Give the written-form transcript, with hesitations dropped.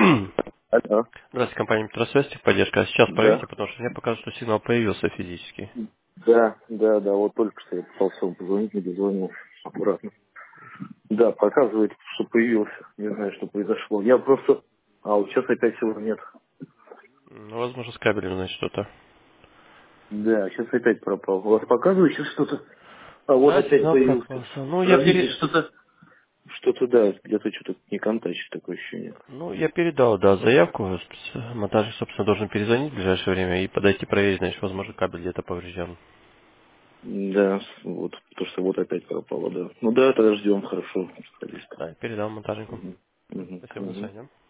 Алло. Здравствуйте, компания Метросвязь, техподдержка. А сейчас Да. проверьте, потому что мне показывает, что сигнал появился физически. Да. Вот только что я пытался вам позвонить, не дозвонил. Аккуратно. Да, показывает, что появился. Не знаю, что произошло. Я просто... А, вот сейчас опять его нет. Ну, возможно, с кабелем, значит, что-то. Да, сейчас опять пропал. У вас показывает сейчас что-то? А вот Да, опять сигнал появился. пропался. Ну, Подождите, что-то... Что-то, да, где-то что-то не контачит, такое ощущение. я передал, да, заявку. Монтажник, собственно, должен перезвонить в ближайшее время и подойти проверить, значит, возможно, кабель где-то поврежден. Да, вот, потому что вот опять пропало, да. Ну да, тогда ждем, хорошо. Специалиста. Да, я передал монтажнику. Мгм. Спасибо, до Мгм. свидания.